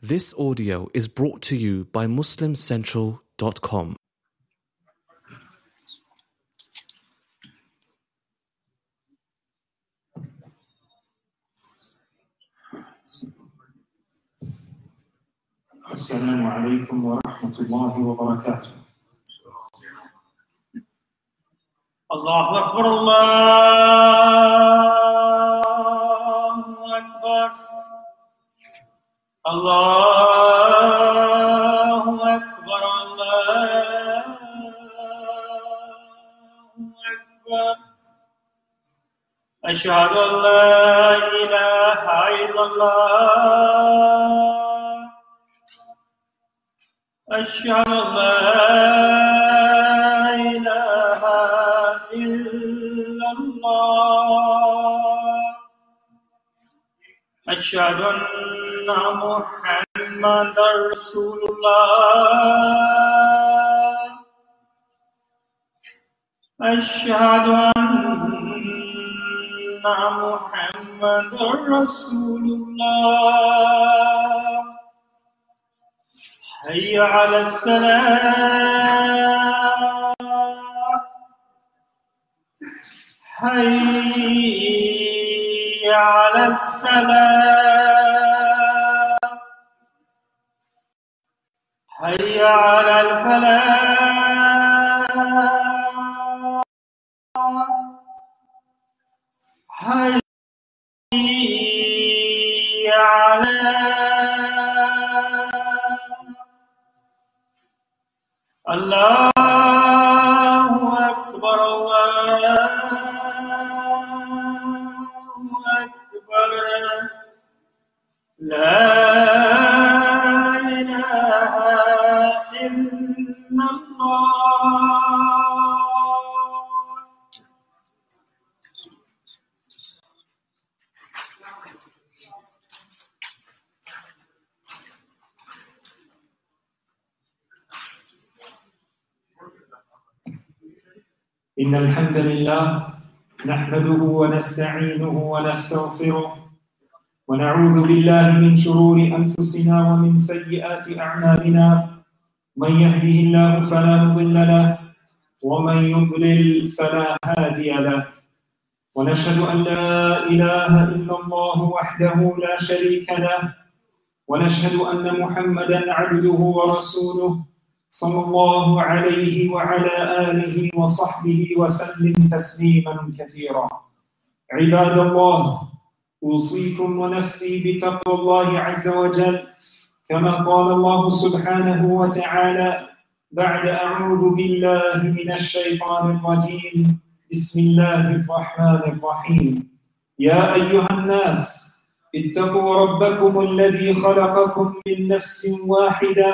This audio is brought to you by MuslimCentral.com. السلام عليكم ورحمة الله وبركاته. الله أكبر الله أكبر الله أكبر الله أكبر أشهد أن لا إله إلا الله أشهد أن لا إله إلا الله أشهد أن محمدا رسول الله أشهد أن محمدا رسول الله حي على الصلاة حي على الصلاة حي على الفلاح حي على الله أكبر الله أكبر لا إله إلا الله. إن الحمد لله نحمده ونستعينه ونستغفره ونعوذ بالله من شرور أنفسنا ومن سيئات أعمالنا من يهده الله فلا مضل له ومن يضلل فلا هادي له ونشهد أن لا إله إلا الله وحده لا شريك له ونشهد أن محمدا عبده ورسوله صلى الله عليه وعلى آله وصحبه وسلم تسليما كثيرا. عباد الله، أوصيكم ونفسي بتقوى الله عز وجل كما قال الله سبحانه وتعالى بعد أعوذ بالله من الشيطان الرجيم بسم الله الرحمن الرحيم يا أيها الناس اتقوا ربكم الذي خلقكم من نفس واحدة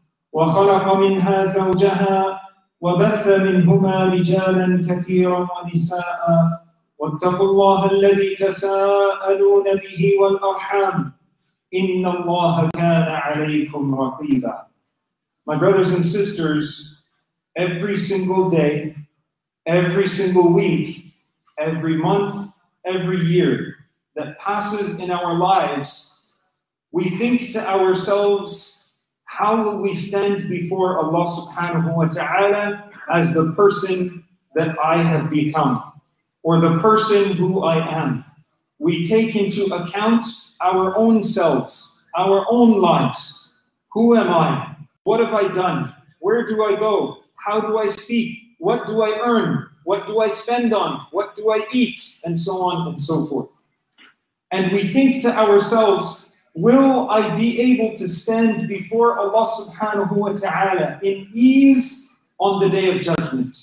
وخلق منها زوجها وبث منهما رجالا كثيرا ونساء واتقوا الله الذي تساءلون به والأرحام إن الله كان عليكم رقيبا. My brothers and sisters, every single day, every single week, every month, every year that passes in our lives, we think to ourselves, how will we stand before Allah subhanahu wa ta'ala as the person that I have become, or the person who I am? We take into account our own selves, our own lives. Who am I? What have I done? Where do I go? How do I speak? What do I earn? What do I spend on? What do I eat? And so on and so forth. And we think to ourselves, will I be able to stand before Allah subhanahu wa ta'ala in ease on the day of judgment?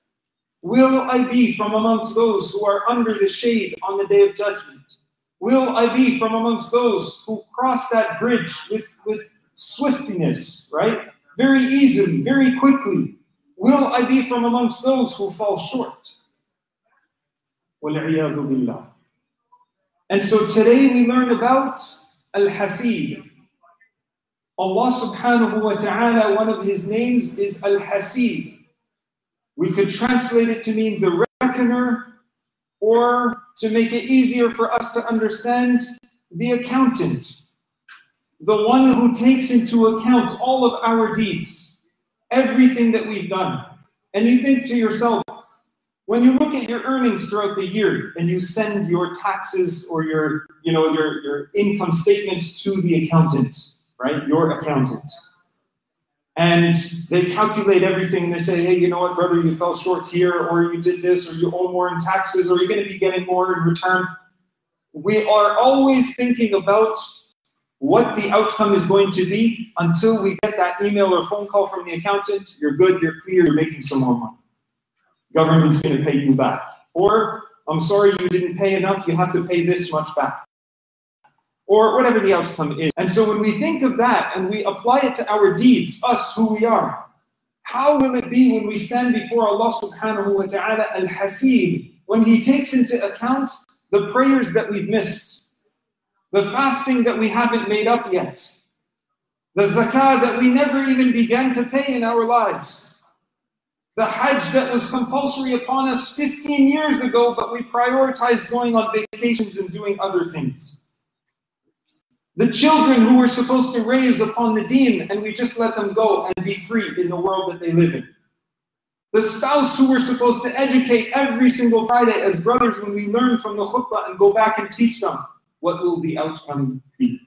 Will I be from amongst those who are under the shade on the day of judgment? Will I be from amongst those who cross that bridge with swiftness, right? Very easily, very quickly. Will I be from amongst those who fall short? وَالْعِيَاذُ بِاللَّهِ. And so today we learn about Al-Hasib. Allah subhanahu wa ta'ala, one of His names is Al-Hasib. We could translate it to mean the reckoner, or to make it easier for us to understand, the accountant. the one who takes into account all of our deeds, everything that we've done. And you think to yourself, when you look at your earnings throughout the year and you send your taxes or your income statements to the accountant, right? Your accountant. And they calculate everything. They say, hey, you know what, brother, you fell short here, or you did this, or you owe more in taxes, or you're going to be getting more in return. We are always thinking about what the outcome is going to be until we get that email or phone call from the accountant. You're good, you're clear, you're making some more money. Government's going to pay you back. Or, I'm sorry, you didn't pay enough, you have to pay this much back. Or whatever the outcome is. And so when we think of that and we apply it to our deeds, us, who we are, how will it be when we stand before Allah subhanahu wa ta'ala al-Hasib, when He takes into account the prayers that we've missed, the fasting that we haven't made up yet, the zakah that we never even began to pay in our lives, the hajj that was compulsory upon us 15 years ago, but we prioritized going on vacations and doing other things. The children who we're supposed to raise upon the deen, and we just let them go and be free in the world that they live in. The spouse who we're supposed to educate every single Friday as brothers when we learn from the khutbah and go back and teach them. What will the outcome be?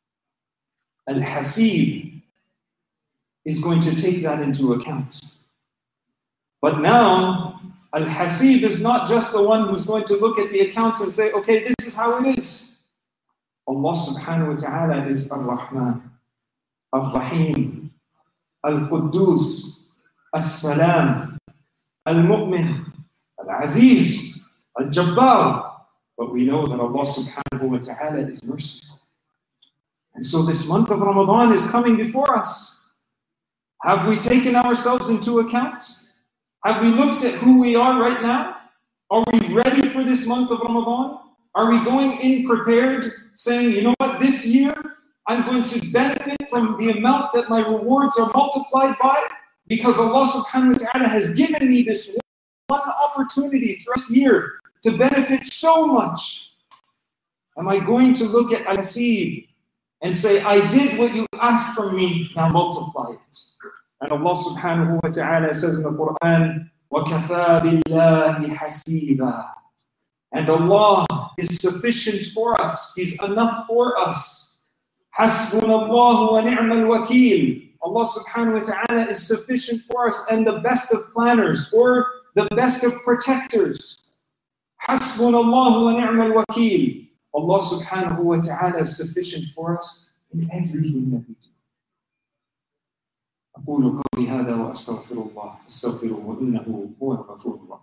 Al-Hasib is going to take that into account. But now, Al-Hasib is not just the one who's going to look at the accounts and say, okay, this is how it is. Allah subhanahu wa ta'ala is Ar-Rahman, Ar-Rahim, Al-Quddus, As-Salam, Al-Mu'min, Al-Aziz, Al-Jabbar. But we know that Allah subhanahu wa ta'ala is merciful. And so this month of Ramadan is coming before us. Have we taken ourselves into account? Have we looked at who we are right now? Are we ready for this month of Ramadan? Are we going in prepared, saying, you know what, this year I'm going to benefit from the amount that my rewards are multiplied by, because Allah subhanahu wa ta'ala has given me this one opportunity throughout this year to benefit so much. Am I going to look at Al-Hasib and say, I did what you asked from me, now multiply it? And Allah subhanahu wa ta'ala says in the Quran, وَكَفَى بِاللَّهِ حَسِيبًا. And Allah is sufficient for us. He's enough for us. حَسْبُنَ اللَّهُ وَنِعْمَ الْوَكِيلُ. Allah subhanahu wa ta'ala is sufficient for us and the best of planners, or the best of protectors. حَسْبُنَ اللَّهُ وَنِعْمَ الْوَكِيلُ. Allah subhanahu wa ta'ala is sufficient for us in everything that we do. أقول قولي هذا وأستغفر الله فاستغفروه إنه هو الغفور الرحيم.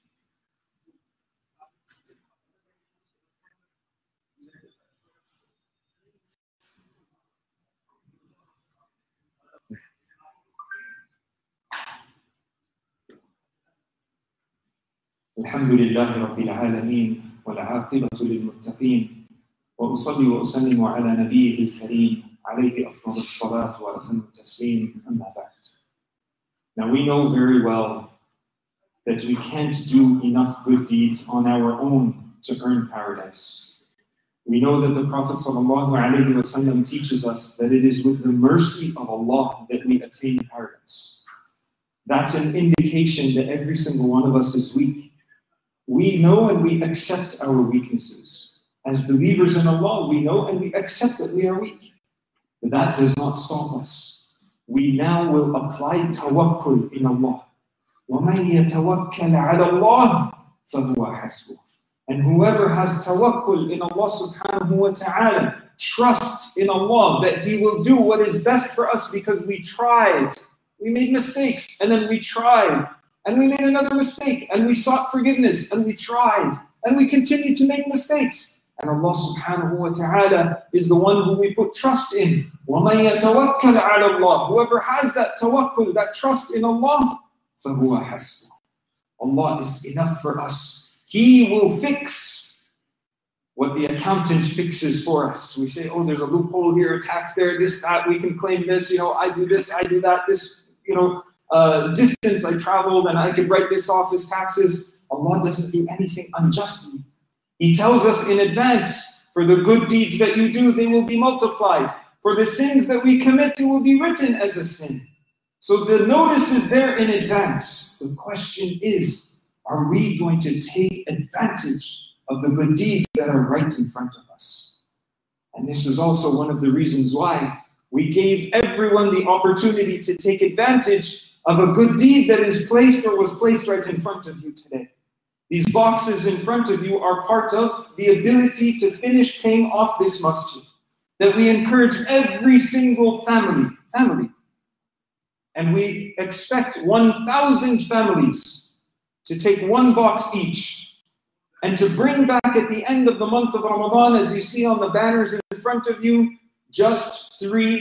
الحمد لله رب العالمين والعاقبة للمتقين وأصلي وأسلم على نبيه الكريم عليه أفضل الصلاة وأتم التسليم أما بعد. Now we know very well that we can't do enough good deeds on our own to earn paradise. We know that the Prophet ﷺ teaches us that it is with the mercy of Allah that we attain paradise. That's an indication that every single one of us is weak. We know and we accept our weaknesses. As believers in Allah, we know and we accept that we are weak. But that does not stop us. We now will apply tawakkul in Allah. وَمَنْ يَتَوَكَّلْ عَلَى اللَّهِ فَهُوَ حَسْبُهُ. And whoever has tawakkul in Allah subhanahu wa ta'ala, trust in Allah that He will do what is best for us, because we tried. We made mistakes, and then we tried. And we made another mistake, and we sought forgiveness, and we tried. And we continued to make mistakes. And Allah subhanahu wa ta'ala is the one who we put trust in. وَمَنْ يَتَوَكَّلْ عَلَى اللَّهِ. Whoever has that tawakkul, that trust in Allah, فَهُوَ حَسْبُهُ. Allah is enough for us. He will fix what the accountant fixes for us. We say, oh, there's a loophole here, a tax there, this, that, we can claim this, I do this, I do that, this, distance I traveled and I could write this off as taxes. Allah doesn't do anything unjustly. He tells us in advance, for the good deeds that you do, they will be multiplied. For the sins that we commit, it will be written as a sin. So the notice is there in advance. The question is, are we going to take advantage of the good deeds that are right in front of us? And this is also one of the reasons why we gave everyone the opportunity to take advantage of a good deed that is placed or was placed right in front of you today. These boxes in front of you are part of the ability to finish paying off this masjid, that we encourage every single family, and we expect 1,000 families to take one box each, and to bring back at the end of the month of Ramadan, as you see on the banners in front of you, just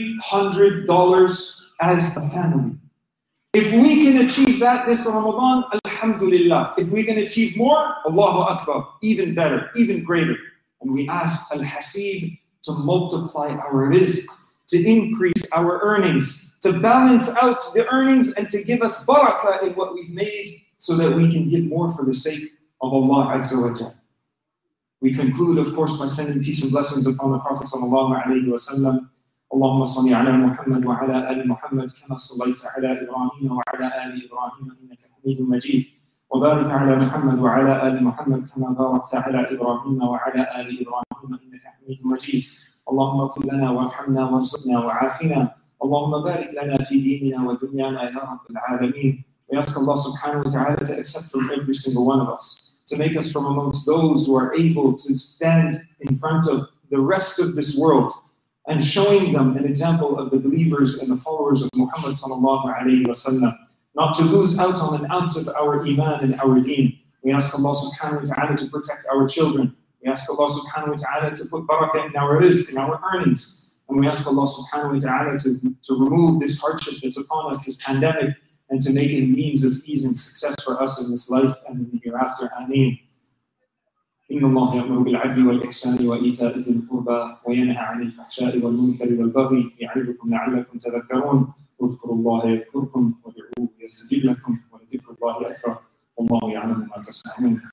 $300 as a family. If we can achieve that this Ramadan, alhamdulillah. If we can achieve more, Allahu Akbar, even better, even greater. And we ask Al-Hasib to multiply our rizq, to increase our earnings, to balance out the earnings and to give us barakah in what we've made so that we can give more for the sake of Allah Azza wa Jalla. We conclude, of course, by sending peace and blessings upon the Prophet sallallahu alayhi wa sallam. اللهم صل على محمد وعلى آل محمد كما صليت على إبراهيم وعلى آل إبراهيم إنك حميد مجيد وبارك على محمد وعلى آل محمد كما باركت على إبراهيم وعلى آل إبراهيم إنك حميد مجيد اللهم اغفر لنا وارحمنا وارزقنا وعافنا اللهم بارك لنا في ديننا ودنيانا يا رب العالمين. We ask Allah subhanahu wa ta'ala to accept from every single one of us, to make us from amongst those who are able to stand in front of the rest of this world and showing them an example of the believers and the followers of Muhammad sallallahu alayhi wa sallam, not to lose out on an ounce of our iman and our deen. We ask Allah subhanahu wa ta'ala to protect our children. We ask Allah subhanahu wa ta'ala to put barakah in our rizq, in our earnings. And we ask Allah subhanahu wa ta'ala to remove this hardship that's upon us, this pandemic, and to make it a means of ease and success for us in this life and in the hereafter. Ameen. إن الله يأمر بالعدل والإحسان وإيتاء ذي القربى وينهى عن الفحشاء والمنكر والبغي يعظكم لعلكم تذكرون اذكروا الله يذكركم وادعوه يستجب لكم ولذكر الله أكبر والله يعلم ما تصنعون.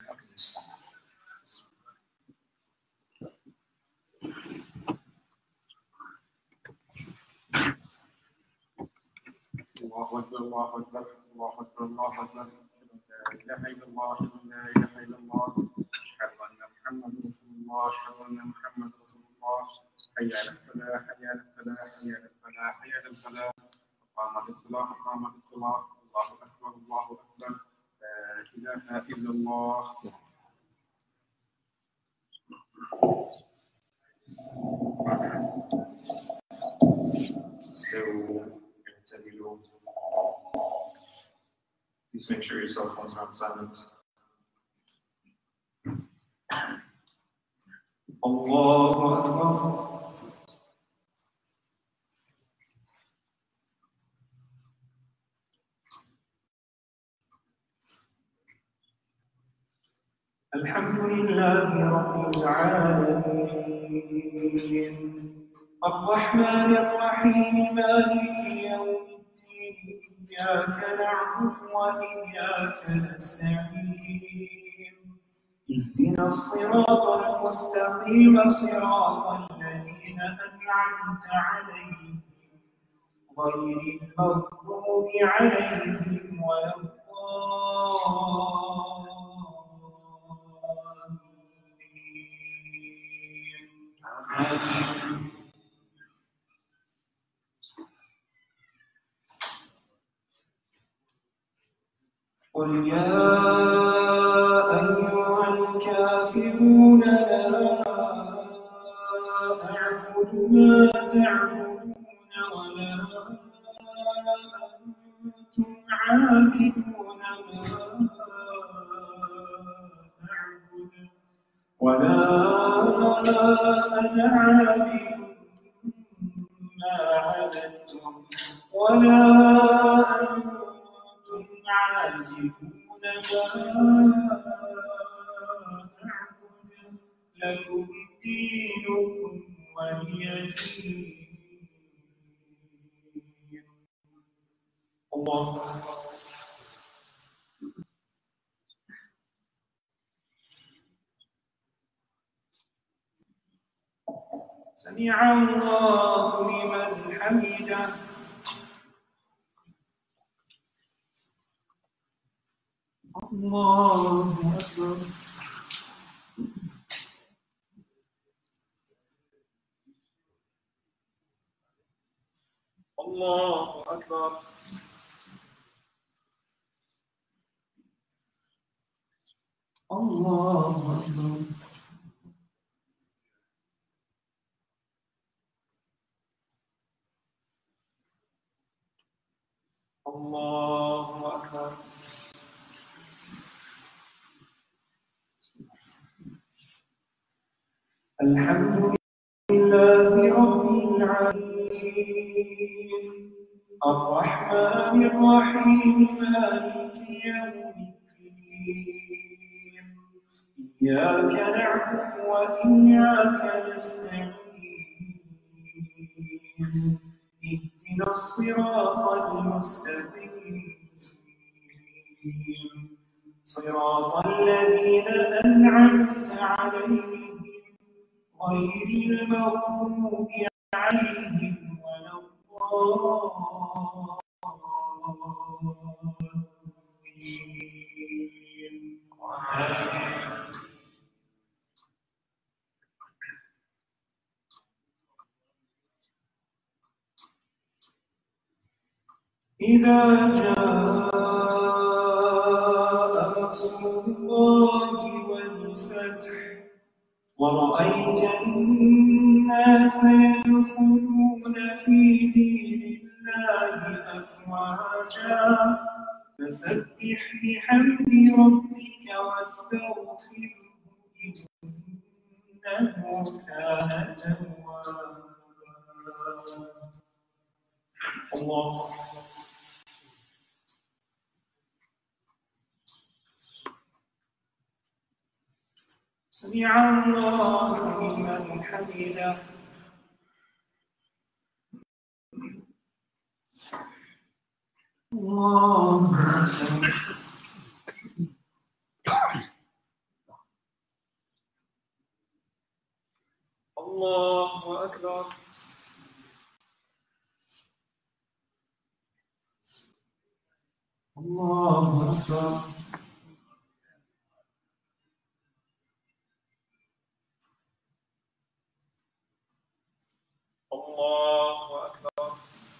الله أكبر الله أكبر الله أكبر الله أكبر لا إله إلا الله لا إله إلا الله أشهد أن محمد رسول الله أشهد أن محمد رسول الله حي على الفلاح حي على الفلاح حي على الفلاح حي على الفلاح قامت الصلاة قامت الصلاة الله أكبر الله أكبر لا إله إلا الله. Please make sure your cell phones are on silent. Allahu Akbar. Alhamdulillah Rabbil Alameen. Ar-Rahman Ar-Rahim Maliki Yawmiddin. إياك نعبد وإياك نستعين اهدنا الصراط المستقيم صراط الذين أنعمت عليهم غير المغضوب عليهم ولا الضالين. قل يا أيها الكافرون لا أعبد ما تعبدون ولا أنتم عابدون ما أعبد ولا أنا عابد ما عبدتم ولا أنتم عابدون ما أعبد لكم دينكم ولي دين. الله سمع الله حميده. الله أكبر. الله أكبر. الله أكبر. الله أكبر. الحمد لله رب العالمين الرحمن الرحيم مالك يوم الدين إياك نعبد وإياك نستعين اهدنا الصراط المستقيم صراط الذين أنعمت عليهم غير المغضوب عليهم ولا الضالين. إذا جاء نصر الله والفتح ورأيت الناس يدخلون في دين الله أفواجا فسبح بحمد ربك واستغفره إنه كان توابا. الله سمع الله لمن حمده. الله أكبر. الله أكبر. الله أكبر. الله أكبر.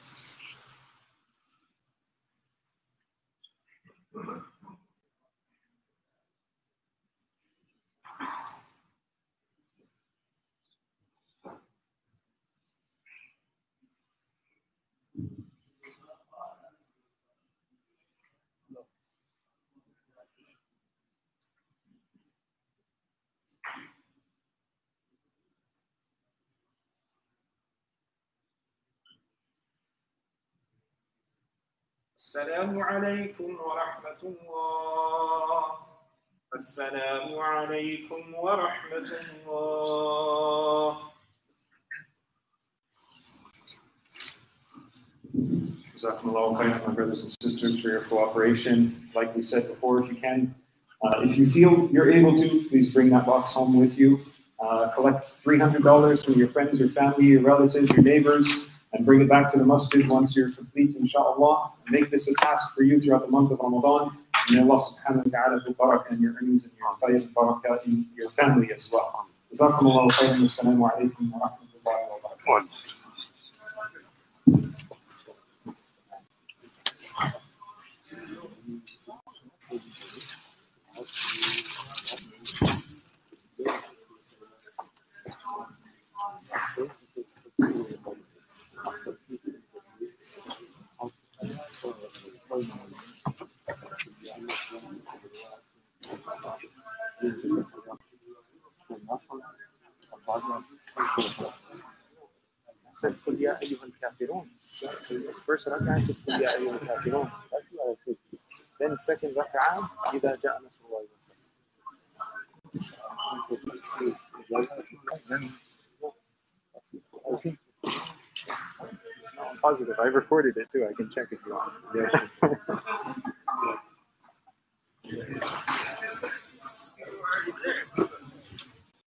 السلام عليكم ورحمة الله. السلام عليكم ورحمة الله. Jazakumullahu khairan, my brothers and sisters, for your cooperation. Like we said before, if you can, if you feel you're able to, please bring that box home with you. Collect $300 from your friends, your family, your relatives, your neighbors, and bring it back to the masjid once you're complete, inshallah. Make this a task for you throughout the month of Ramadan. May Allah subhanahu wa ta'ala put barakah in your earnings and your khayr, barakah in your family as well. Jazakumullahu khairan. Assalamu alaikum wa rahmatullahi wa barakatuh. said قل يا أيها الكافرون. First rak'ah said قل يا أيها الكافرون. Then second rak'ah إذا جاء نصر الله. I'm positive. I recorded it too. I can check if you want. Yeah.